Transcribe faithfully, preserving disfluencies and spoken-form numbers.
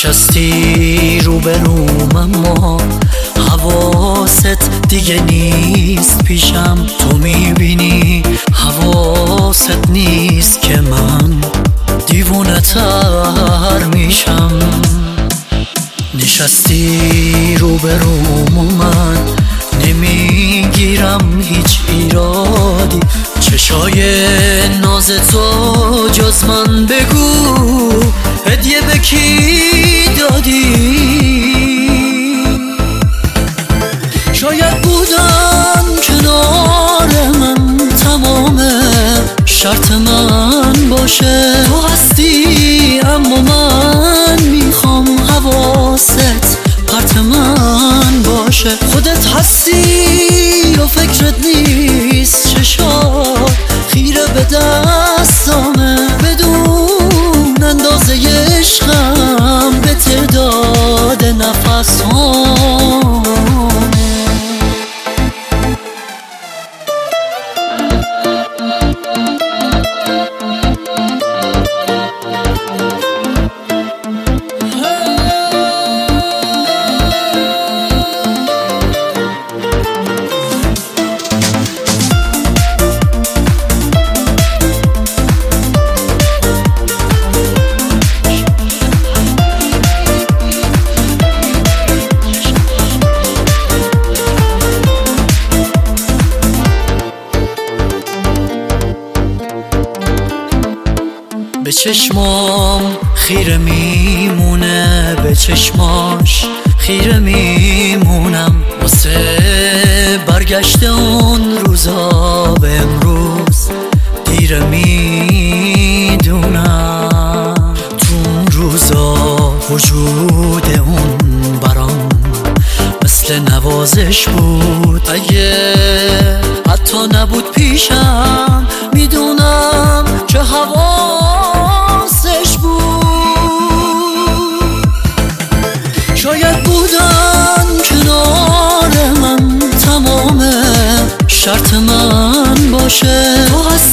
نشستی روبروم اما حواست دیگه نیست پیشم. تو میبینی حواست نیست که من دیوونه تر میشم. نشستی روبروم و من نمیگیرم هیچ ایرادی. چشای ناز تو جز من بگو هدیه به کی دادی؟ شاید بودن کنار من تمامه شرط من باشه. تو هستی اما من میخوام حواست پرت من باشه. خودت هستی و فکرت نیست چشات خیره به دستامه. بدون اندازه عشقم به تعداد نفسام. به چشمام خیره میمونه، به چشماش خیره میمونم. واسه برگشت اون روزا به امروز دیره میدونم. تو اون روزا وجود اون برام مثل نوازش بود. اگه حتی نبود پیشم میدونم چه حواسش بود. شاید بودن کنار من تمام شرط من باشه. تو